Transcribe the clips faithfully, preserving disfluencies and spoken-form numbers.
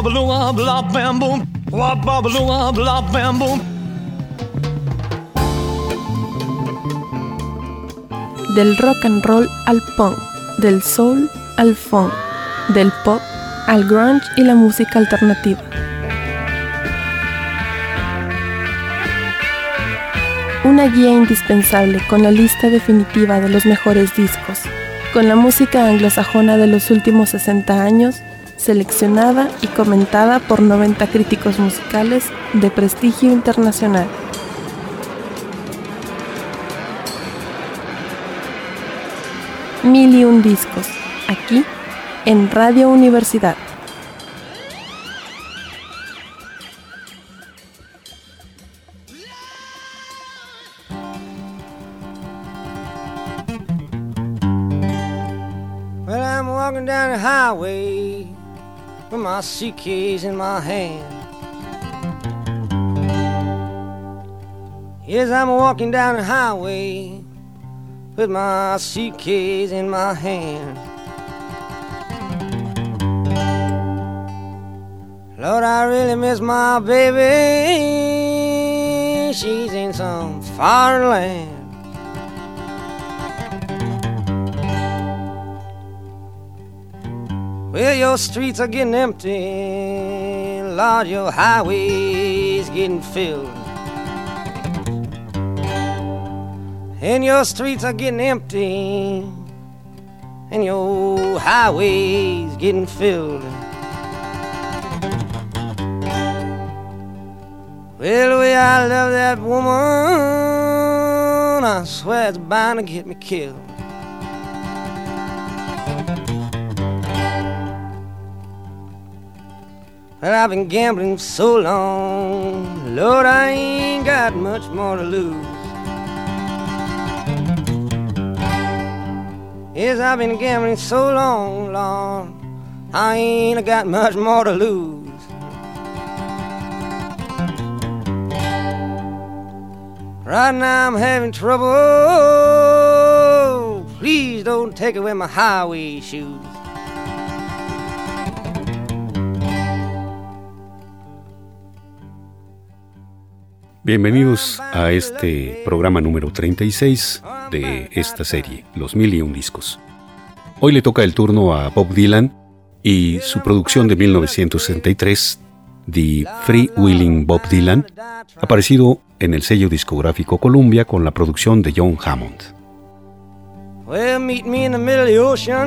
blah blah bam boom. Blah blah blah blah bam boom. Del rock and roll al punk, del soul al funk, del pop al grunge y la música alternativa. Una guía indispensable con la lista definitiva de los mejores discos, con la música anglosajona de los últimos sesenta años, seleccionada y comentada por noventa críticos musicales de prestigio internacional. Mil y un discos, aquí en Radio Universidad. Well, I'm walking down the highway with my suitcase in my hand. Yes, I'm walking down the highway with my suitcase in my hand. Lord, I really miss my baby. She's in some foreign land. Well, your streets are getting empty. Lord, your highway's getting filled. And your streets are getting empty, and your highway's getting filled. Well, the way I love that woman, I swear it's bound to get me killed. Well, I've been gambling so long, Lord, I ain't got much more to lose. Yes, I've been gambling so long, Lord, I ain't got much more to lose. Right now I'm having trouble. Please don't take away my highway shoes. Bienvenidos a este programa número treinta y seis de esta serie, Los Mil y Un Discos. Hoy le toca el turno a Bob Dylan y su producción de mil novecientos sesenta y tres, The Freewheeling Bob Dylan, aparecido en el sello discográfico Columbia con la producción de John Hammond. Well, meet me in the middle of the ocean,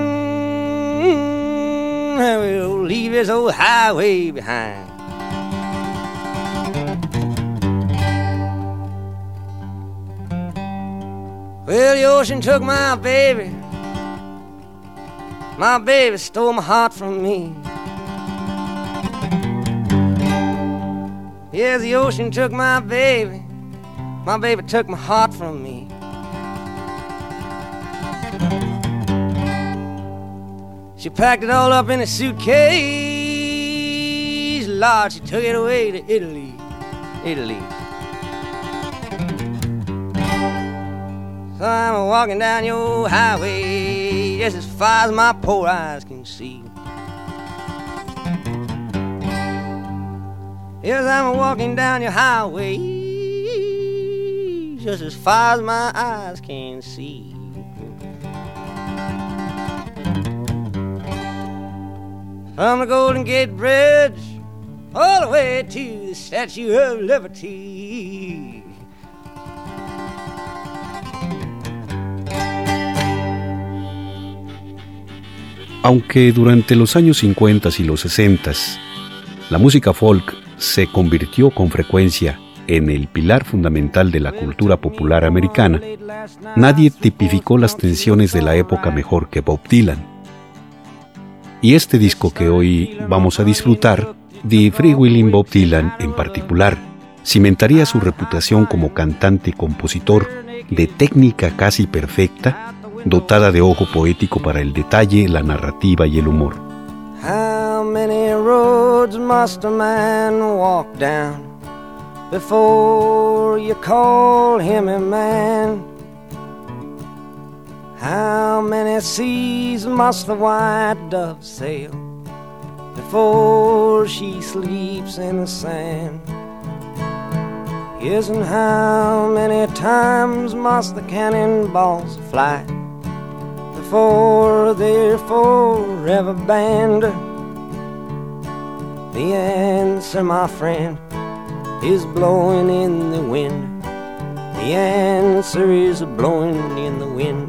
and we'll leave this old highway behind. Well, the ocean took my baby. My baby stole my heart from me. Yes, the ocean took my baby. My baby took my heart from me. She packed it all up in a suitcase. Lord, she took it away to Italy, Italy. So I'm walking down your highway just as far as my poor eyes can see. Yes, I'm walking down your highway just as far as my eyes can see. From the Golden Gate Bridge all the way to the Statue of Liberty. Aunque durante los años cincuenta y los sesenta la música folk se convirtió con frecuencia en el pilar fundamental de la cultura popular americana, nadie tipificó las tensiones de la época mejor que Bob Dylan. Y este disco que hoy vamos a disfrutar, The Freewheeling Bob Dylan en particular, cimentaría su reputación como cantante y compositor de técnica casi perfecta, dotada de ojo poético para el detalle, la narrativa y el humor. How many roads must a man walk down before you call him a man? How many seas must the white dove sail before she sleeps in the sand. Yes, and how many times must the cannonballs fly before they're forever banned? The answer, my friend, is blowing in the wind. The answer is blowing in the wind.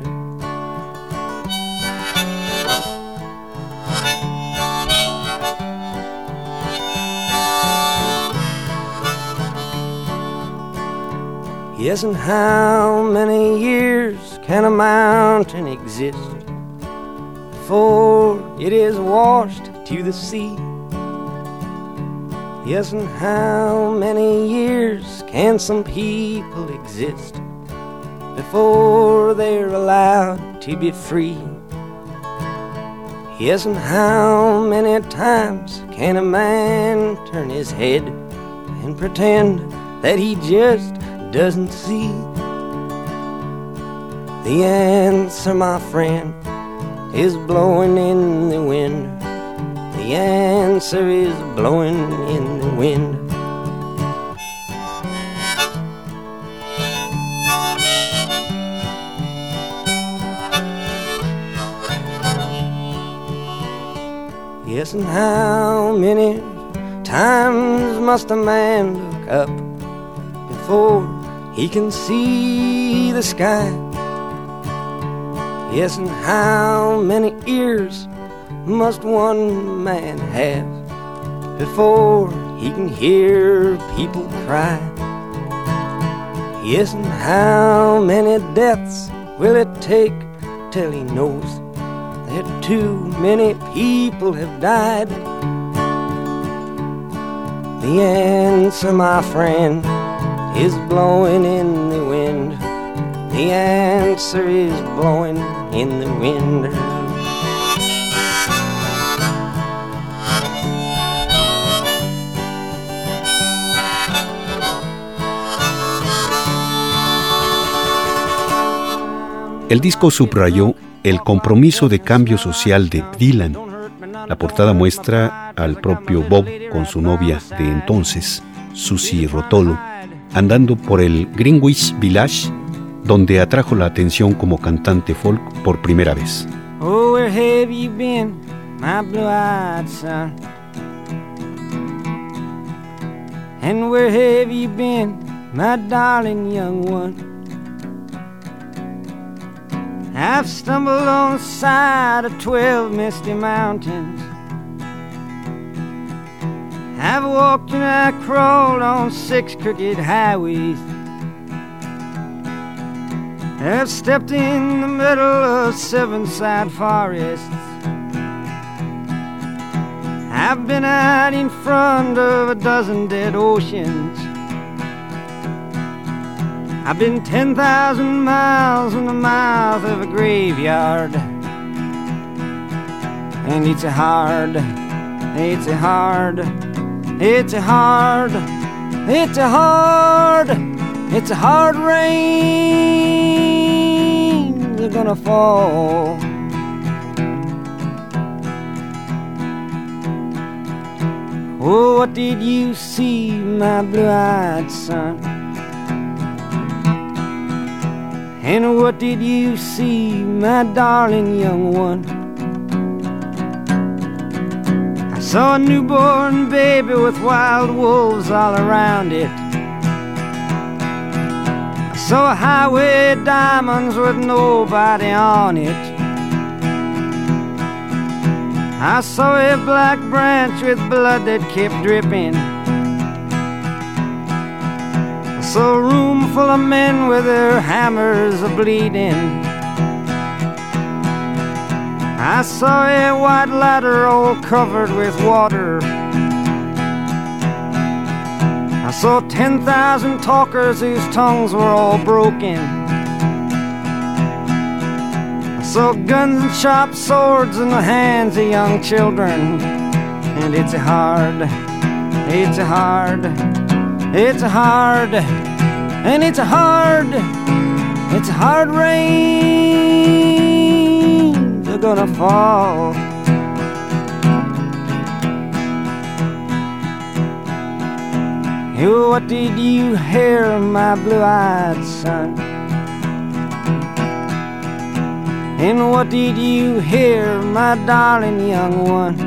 Yes, and how many years can a mountain exist before it is washed to the sea? Yes, and how many years can some people exist before they're allowed to be free? Yes, and how many times can a man turn his head and pretend that he just doesn't see? The answer, my friend, is blowing in the wind. The answer is blowing in the wind. Yes, and how many times must a man look up before he can see the sky? Yes, and how many ears must one man have before he can hear people cry? Yes, and how many deaths will it take till he knows that too many people have died? The answer, my friend, is blowing in the wind. The answer is blowing in the wind. El disco subrayó el compromiso de cambio social de Dylan. La portada muestra al propio Bob con su novia de entonces, Susie Rotolo, andando por el Greenwich Village, donde atrajo la atención como cantante folk por primera vez. Oh, where have you been, my blue-eyed son? And where have you been, my darling young one? I've stumbled on the side of twelve misty mountains. I've walked and I crawled on six crooked highways. I've stepped in the middle of seven sad forests. I've been out in front of a dozen dead oceans. I've been ten thousand miles in the mouth of a graveyard. And it's a hard, it's a hard, it's a hard, it's a hard, it's a hard rain that's gonna fall. Oh, what did you see, my blue-eyed son? And what did you see, my darling young one? I saw a newborn baby with wild wolves all around it. I saw a highway of diamonds with nobody on it. I saw a black branch with blood that kept dripping. I saw a room full of men with their hammers a-bleeding. I saw a white ladder all covered with water. I saw ten thousand talkers whose tongues were all broken. I saw guns and sharp swords in the hands of young children. And it's a hard, it's a hard, it's a hard, and it's a hard, it's a hard rain. They're gonna fall. What did you hear, my blue-eyed son? And what did you hear, my darling young one?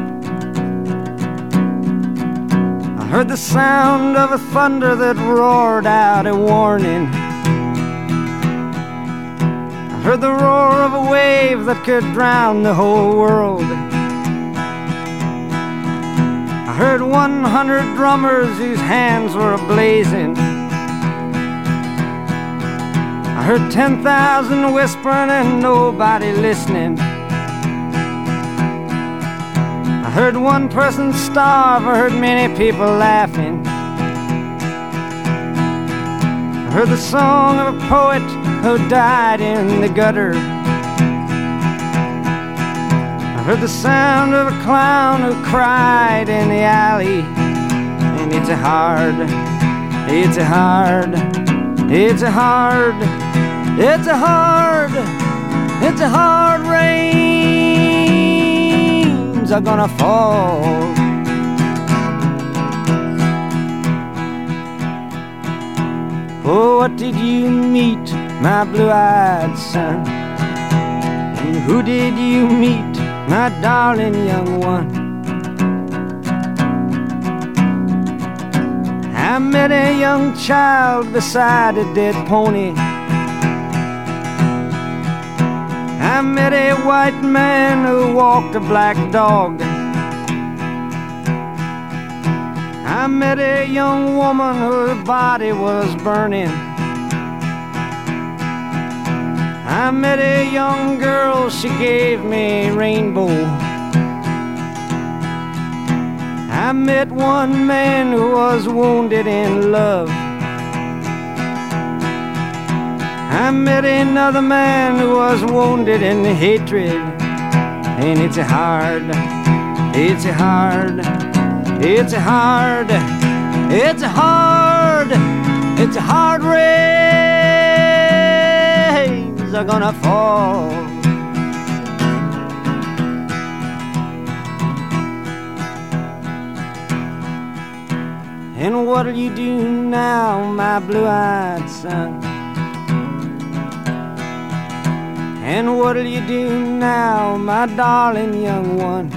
I heard the sound of a thunder that roared out a warning. I heard the roar of a wave that could drown the whole world. I heard one hundred drummers whose hands were ablazing. I heard ten thousand whispering and nobody listening. I heard one person starve, I heard many people laughing. I heard the song of a poet who died in the gutter. I heard the sound of a clown who cried in the alley. And it's a hard, it's a hard, it's a hard, it's a hard, it's a hard rains are gonna fall. Oh, what did you meet, my blue-eyed son? And who did you meet, my darling young one? I met a young child beside a dead pony. I met a white man who walked a black dog. I met a young woman whose body was burning. I met a young girl, she gave me a rainbow. I met one man who was wounded in love. I met another man who was wounded in hatred. And it's a hard, it's a hard, it's a hard, it's a hard, it's a hard rains are gonna fall. And what'll you do now, my blue-eyed son? And what'll you do now, my darling young one?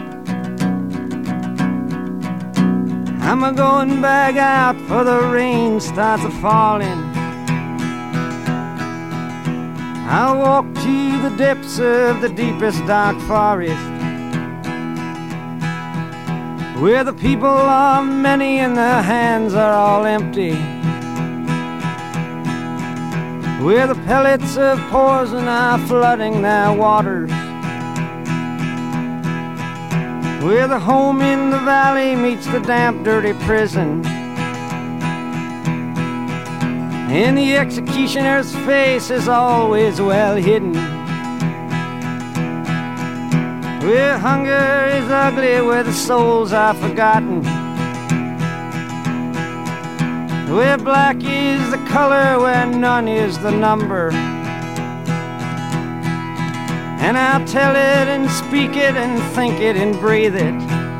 I'm a-going back out for the rain starts a-falling. I'll walk to the depths of the deepest dark forest, where the people are many and their hands are all empty, where the pellets of poison are flooding their waters, where the home in the valley meets the damp, dirty prison, and the executioner's face is always well hidden, where hunger is ugly, where the souls are forgotten, where black is the color, where none is the number. And I'll tell it and speak it and think it and breathe it,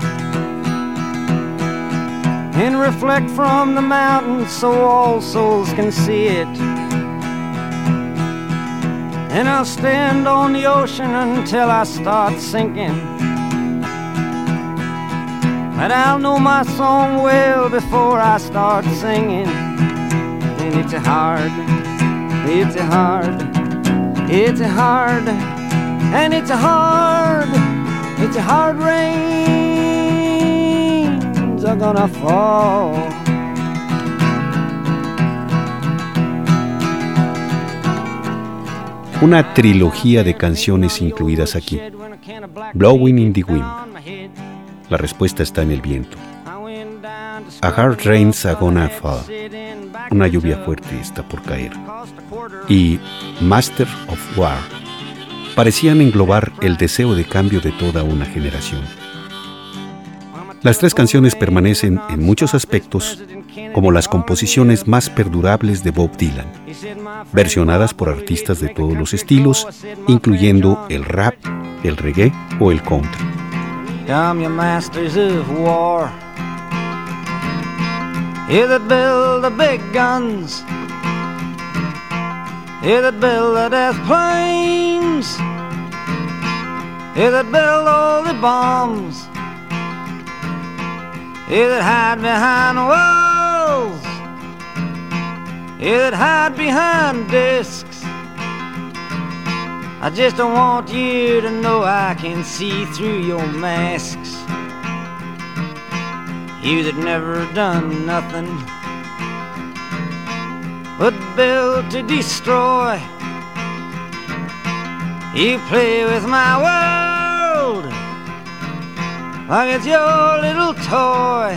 and reflect from the mountains so all souls can see it. And I'll stand on the ocean until I start sinking, but I'll know my song well before I start singing. And it's a hard, it's a hard, it's a hard, and it's a hard, it's a hard rains are gonna fall. Una trilogía de canciones incluidas aquí. Blowing in the Wind. La respuesta está en el viento. A Hard Rains Are Gonna Fall. Una lluvia fuerte está por caer. Y Master of War. Parecían englobar el deseo de cambio de toda una generación. Las tres canciones permanecen en muchos aspectos como las composiciones más perdurables de Bob Dylan, versionadas por artistas de todos los estilos, incluyendo el rap, el reggae o el country. Come, you masters of war, Yeah, that build the big guns. Yeah, that build the death planes. Yeah, that build all the bombs. Yeah, that hide behind walls. Yeah, that hide behind discs. I just don't want you to know I can see through your masks. You that never done nothing but build to destroy. You play with my world like it's your little toy.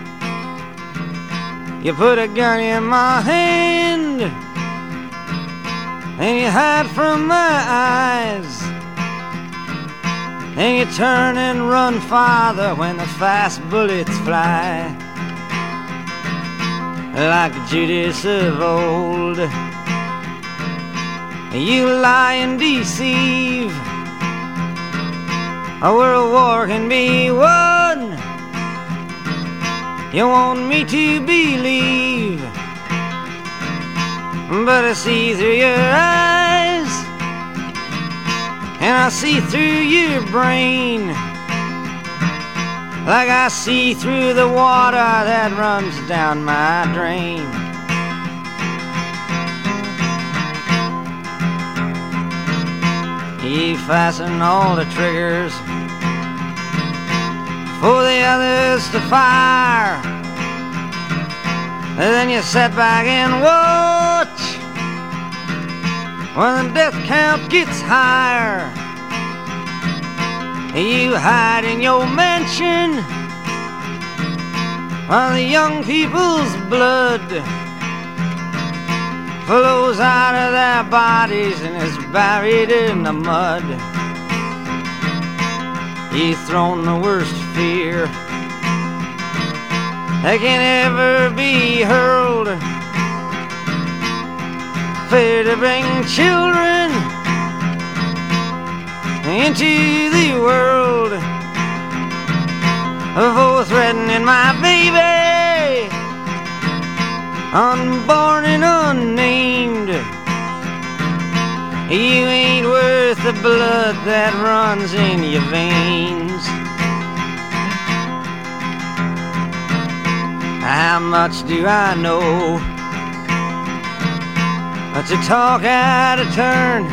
You put a gun in my hand and you hide from my eyes, and you turn and run farther when the fast bullets fly. Like Judas of old, you lie and deceive. A world war can be won. You want me to believe, but I see through your eyes, and I see through your brain, like I see through the water that runs down my drain. You fasten all the triggers for the others to fire, and then you sit back and watch when the death count gets higher. You hide in your mansion while the young people's blood flows out of their bodies and is buried in the mud. You've thrown the worst fear that can ever be hurled, fear to bring children into the world, for threatening my baby, unborn and unnamed. You ain't worth the blood that runs in your veins. How much do I know to talk out of turn?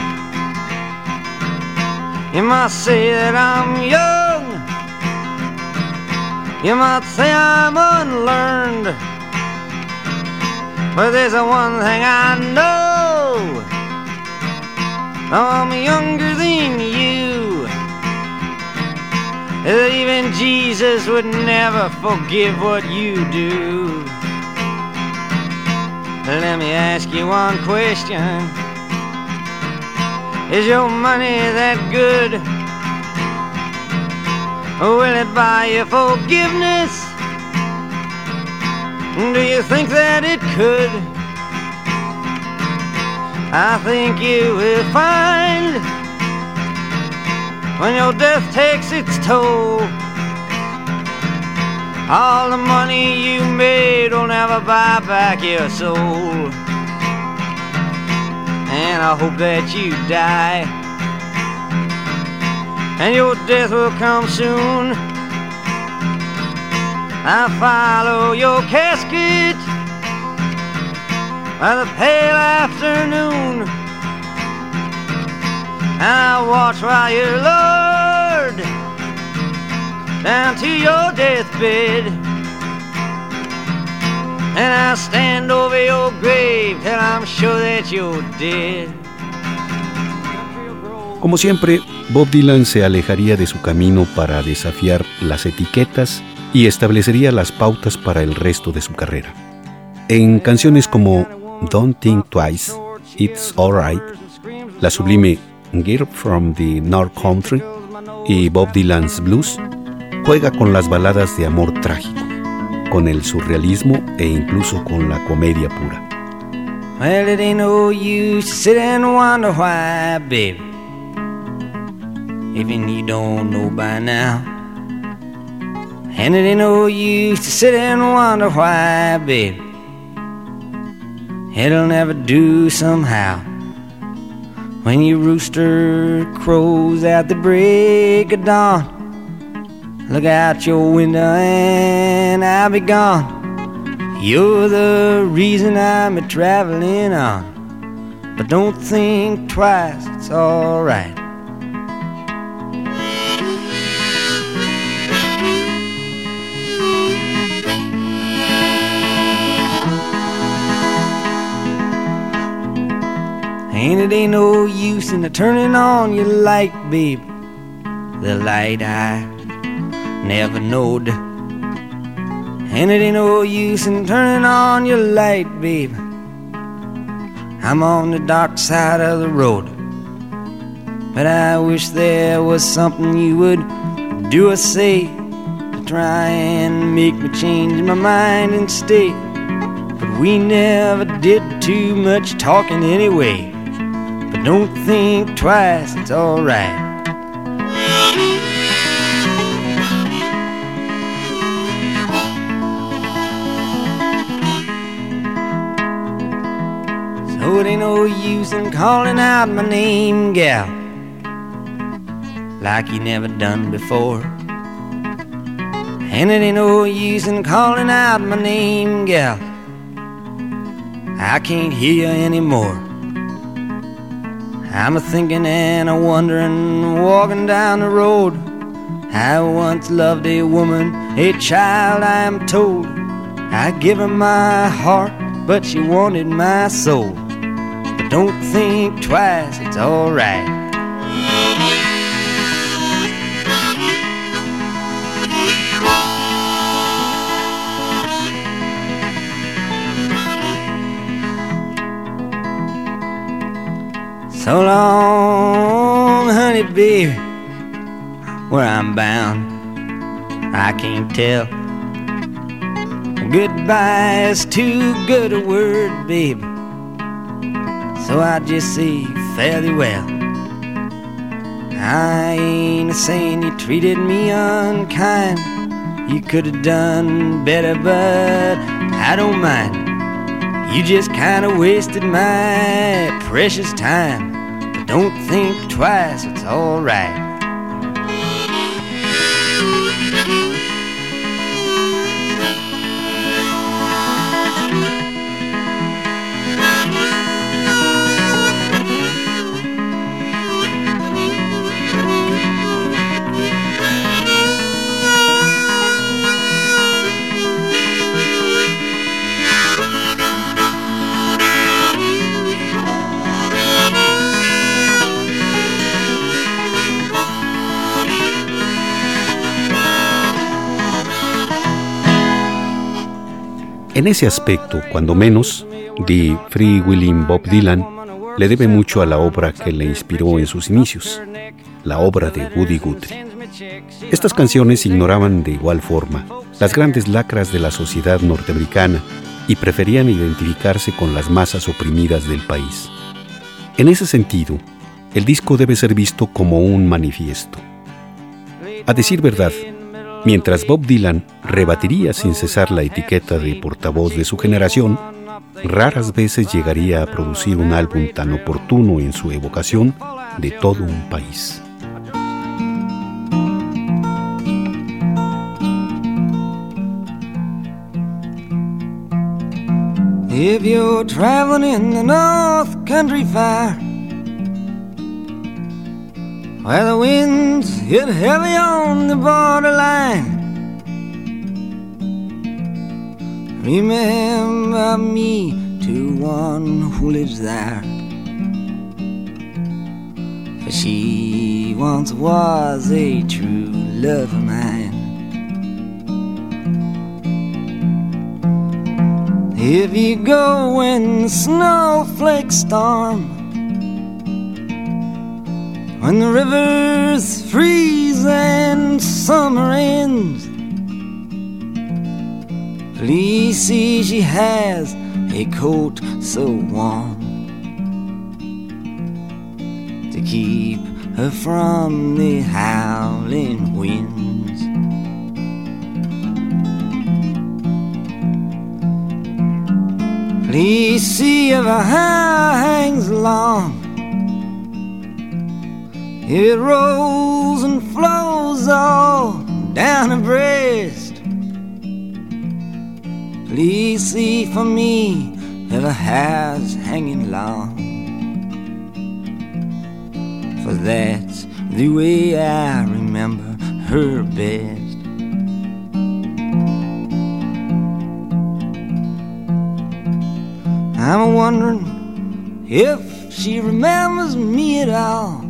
You might say that I'm young, you might say I'm unlearned, but there's a one thing I know: I'm younger than you. That even Jesus would never forgive what you do. Let me ask you one question: is your money that good? Will it buy you forgiveness? Do you think that it could? I think you will find when your death takes its toll, all the money you made will never buy back your soul. And I hope that you die, and your death will come soon. I follow your casket by the pale afternoon, and I watch while you're lowered down to your deathbed, and I stand over your grave till I'm sure that you're dead. Como siempre, Bob Dylan se alejaría de su camino para desafiar las etiquetas y establecería las pautas para el resto de su carrera. En canciones como Don't Think Twice, It's Alright, la sublime Girl from the North Country y Bob Dylan's Blues, juega con las baladas de amor trágico, con el surrealismo e incluso con la comedia pura. Well, it ain't no use to sit and wonder why, baby, even you don't know by now. And it ain't no use to sit and wonder why, babe. It'll never do somehow. When your rooster crows at the break of dawn, look out your window and I'll be gone. You're the reason I'm a traveling on. But don't think twice, it's alright. And it ain't no use in turning on your light, babe. The light I never knowed. And it ain't no use in turning on your light, babe. I'm on the dark side of the road. But I wish there was something you would do or say to try and make me change my mind and stay. But we never did too much talking anyway. But don't think twice, it's alright. So it ain't no use in calling out my name, gal, like you never done before. And it ain't no use in calling out my name, gal, I can't hear you anymore. I'm a-thinking and a-wondering, walking down the road. I once loved a woman, a child I am told. I give her my heart, but she wanted my soul. But don't think twice, it's alright. So long, honey, baby, where I'm bound, I can't tell. Goodbye is too good a word, baby, so I just say fare thee well. I ain't saying you treated me unkind. You could have done better, but I don't mind. You just kinda wasted my precious time. But don't think twice, it's alright. En ese aspecto, cuando menos, The Free Willing Bob Dylan le debe mucho a la obra que le inspiró en sus inicios, la obra de Woody Guthrie. Estas canciones ignoraban de igual forma las grandes lacras de la sociedad norteamericana y preferían identificarse con las masas oprimidas del país. En ese sentido, el disco debe ser visto como un manifiesto. A decir verdad, mientras Bob Dylan rebatiría sin cesar la etiqueta de portavoz de su generación, raras veces llegaría a producir un álbum tan oportuno en su evocación de todo un país. If you're traveling in the North Country Fire, where the winds hit heavy on the borderline, remember me to one who lives there, for she once was a true love of mine. If you go when the snowflakes storm, when the rivers freeze and summer ends, please see she has a coat so warm to keep her from the howling winds. Please see if her hair hangs long. It rolls and flows all down her breast. Please see for me if her hair's hanging long. For that's the way I remember her best. I'm wondering if she remembers me at all.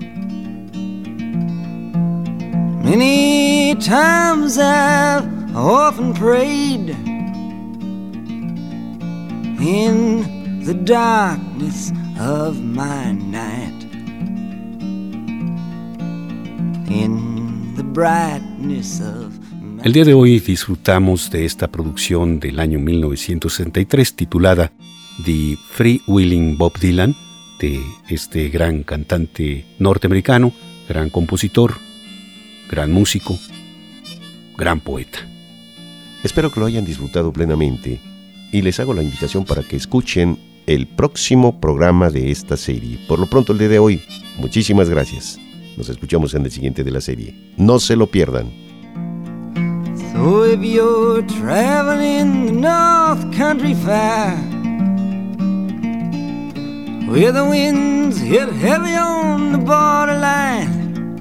Many times I've often prayed in the darkness of my night, in the brightness of my... El día de hoy disfrutamos de esta producción del año mil novecientos sesenta y tres titulada The Free Willing Bob Dylan, de este gran cantante norteamericano, gran compositor, gran músico, gran poeta. Espero que lo hayan disfrutado plenamente y les hago la invitación para que escuchen el próximo programa de esta serie. Por lo pronto el día de hoy, muchísimas gracias. Nos escuchamos en el siguiente de la serie. No se lo pierdan. So if you're traveling the North Country Fair, where the winds hit heavy on the borderline,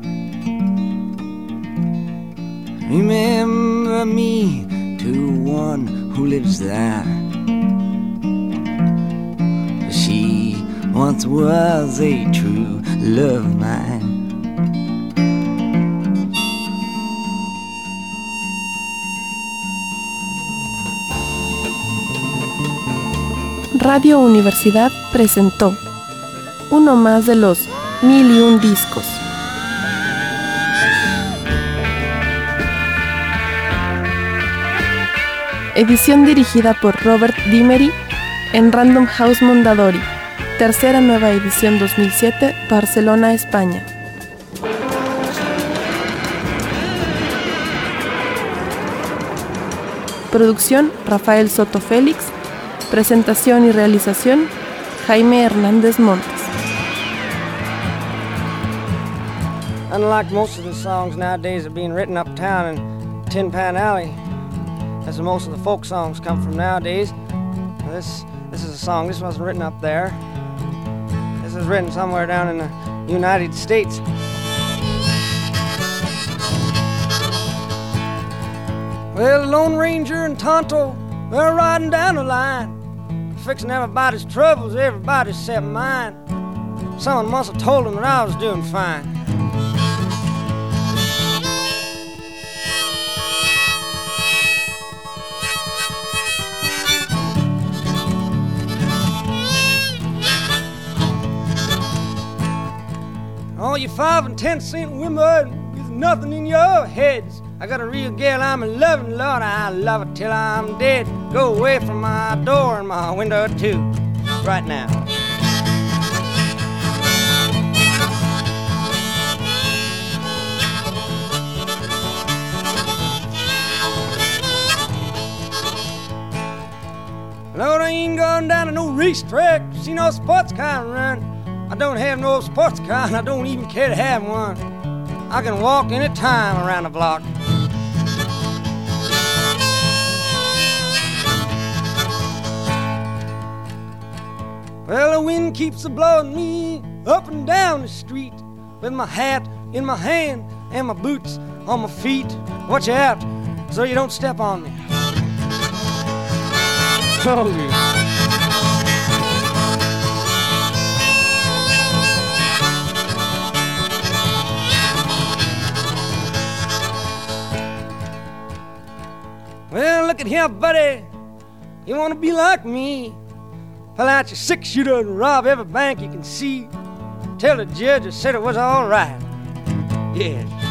remember me to one who lives there. She once was a true love of mine. Radio Universidad presentó uno más de los mil y un discos. Edición dirigida por Robert Dimery en Random House Mondadori. Tercera nueva edición dos mil siete, Barcelona, España. Producción Rafael Soto Félix. Presentación y realización Jaime Hernández Montes. Unlike most of the songs nowadays that are being written uptown in Tin Pan Alley, as most of the folk songs come from nowadays, this this is a song, this wasn't written up there. This is written somewhere down in the United States. Well, the Lone Ranger and Tonto, they're riding down the line, fixing everybody's troubles, everybody except mine. Someone must have told them that I was doing fine. All you five and ten cent women with nothing in your heads, I got a real gal I'm in loving, Lord, I love her till I'm dead. Go away from my door and my window too, right now. Lord, I ain't going down to no racetrack, see no sports car run. I don't have no sports car and I don't even care to have one. I can walk any time around the block. Well, the wind keeps a-blowing me up and down the street, with my hat in my hand and my boots on my feet. Watch out so you don't step on me. Oh, yeah. Well, look at here, buddy. You want to be like me? Pull out your six-shooter and rob every bank you can see. Tell the judge I said it was all right. Yeah.